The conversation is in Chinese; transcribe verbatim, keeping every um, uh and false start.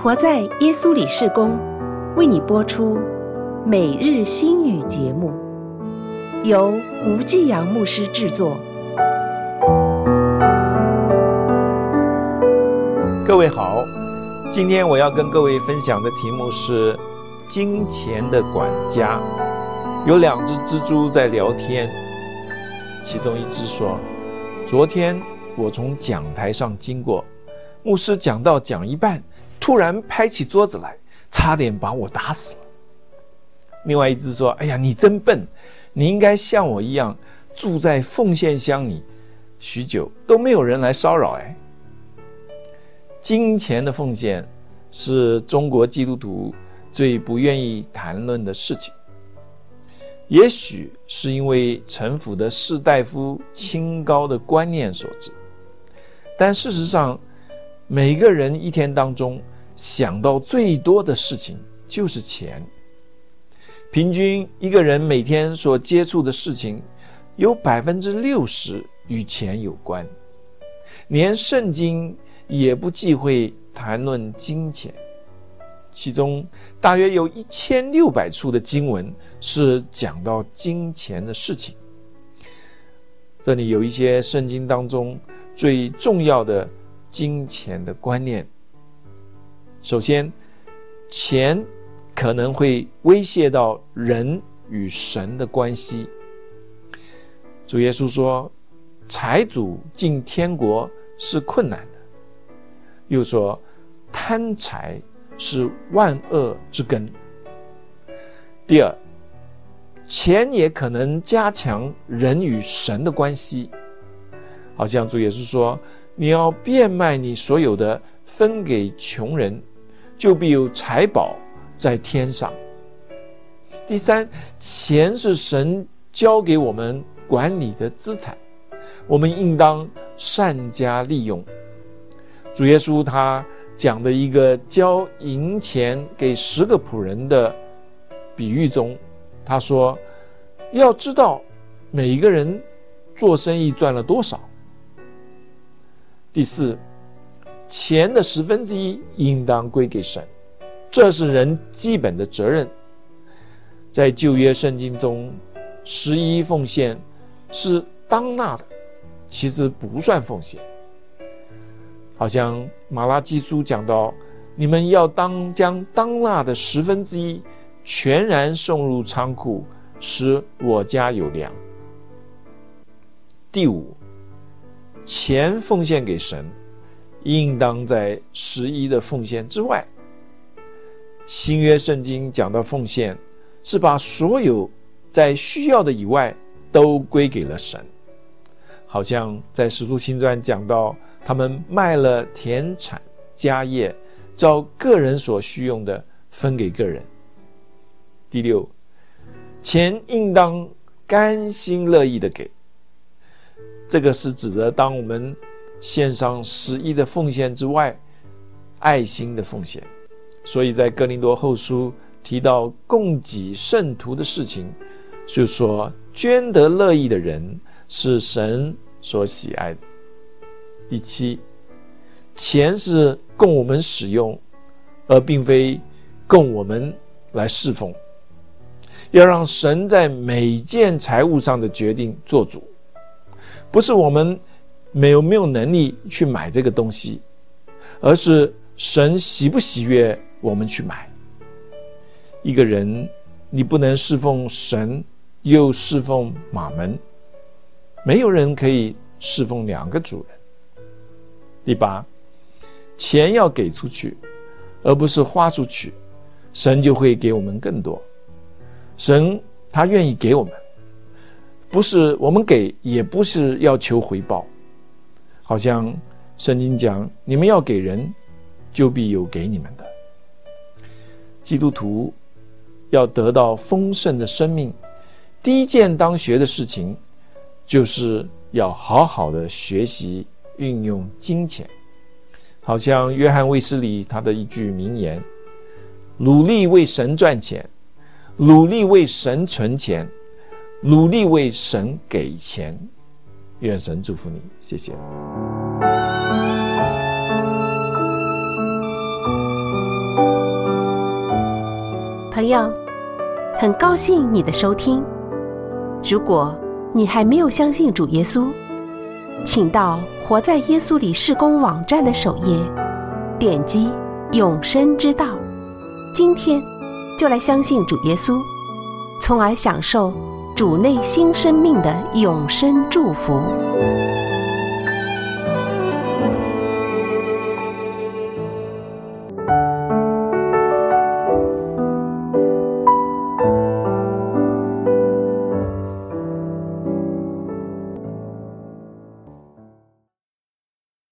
活在耶稣里事工为你播出每日新语节目，由吴季阳牧师制作。 各位好，今天我要跟各位分享的题目是金钱的管家。有两只蜘蛛在聊天，其中一只说，昨天我从讲台上经过，牧师讲到讲一半，突然拍起桌子来，差点把我打死了。另外一只说，哎呀，你真笨，你应该像我一样住在奉献箱里，许久都没有人来骚扰。哎，金钱的奉献是中国基督徒最不愿意谈论的事情。也许是因为陈腐的士大夫清高的观念所致，但事实上，每个人一天当中想到最多的事情就是钱。平均一个人每天所接触的事情有 百分之六十 与钱有关，连圣经也不忌讳谈论金钱，其中大约有一千六百处的经文是讲到金钱的事情。这里有一些圣经当中最重要的金钱的观念。首先，钱可能会威胁到人与神的关系。主耶稣说，财主进天国是困难的，又说贪财是万恶之根。第二，钱也可能加强人与神的关系，好像主耶稣说，你要变卖你所有的，分给穷人，就必有财宝在天上。第三，钱是神交给我们管理的资产，我们应当善加利用。主耶稣他讲的一个交银钱给十个仆人的比喻中，他说，要知道每一个人做生意赚了多少。第四，钱的十分之一应当归给神，这是人基本的责任。在旧约圣经中，十一奉献是当纳的，其实不算奉献。好像马拉基书讲到，你们要当将当纳的十分之一全然送入仓库，使我家有粮。第五，钱奉献给神，应当在十一的奉献之外。新约圣经讲到奉献，是把所有在需要的以外都归给了神。好像在使徒行传讲到，他们卖了田产家业，照个人所需用的分给个人。第六，钱应当甘心乐意的给，这个是指的当我们献上十一的奉献之外，爱心的奉献。所以在哥林多后书提到供给圣徒的事情，就说捐得乐意的人是神所喜爱的。第七，钱是供我们使用，而并非供我们来侍奉。要让神在每件财务上的决定做主，不是我们没有没有能力去买这个东西，而是神喜不喜悦我们去买。一个人，你不能侍奉神又侍奉马门，没有人可以侍奉两个主人。第八，钱要给出去，而不是花出去，神就会给我们更多。神他愿意给我们，不是我们给，也不是要求回报。好像圣经讲，你们要给人，就必有给你们的。基督徒要得到丰盛的生命，第一件当学的事情，就是要好好的学习运用金钱。好像约翰卫斯理他的一句名言，努力为神赚钱，努力为神存钱，努力为神给钱。愿神祝福你，谢谢。 朋友，很高兴你的收听。如果你还没有相信主耶稣，请到活在耶稣里事工网站的首页，点击永生之道，今天就来相信主耶稣，从而享受主内新生命的永生祝福。